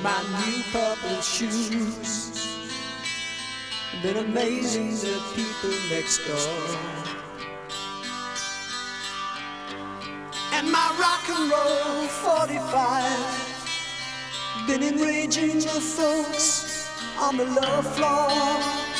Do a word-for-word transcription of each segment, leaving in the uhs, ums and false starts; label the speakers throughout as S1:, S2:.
S1: my new purple shoes. Been amazing the people next door. And my rock and roll forty-five been enraging the folks on the lower floor.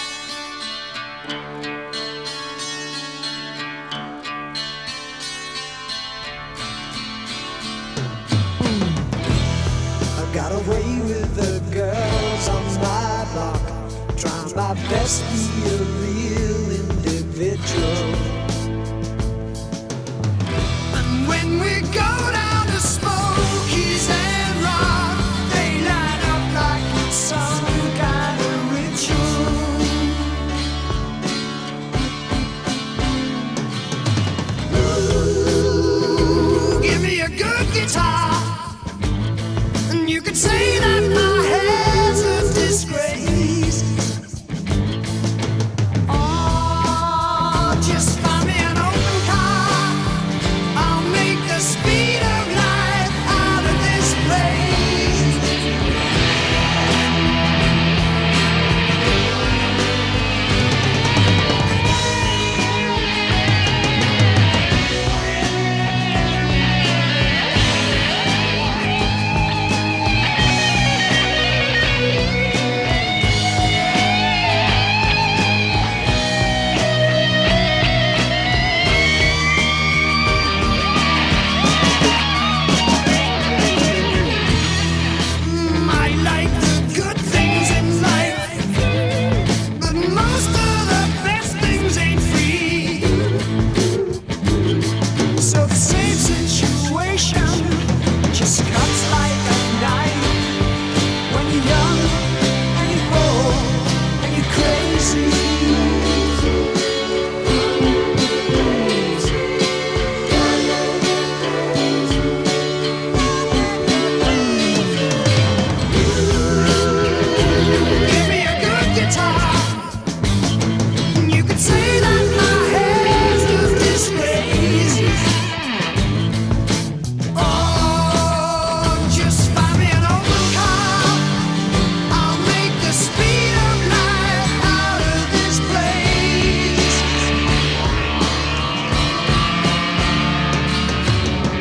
S1: Got away with the girls on my block, trying my best to be a real individual.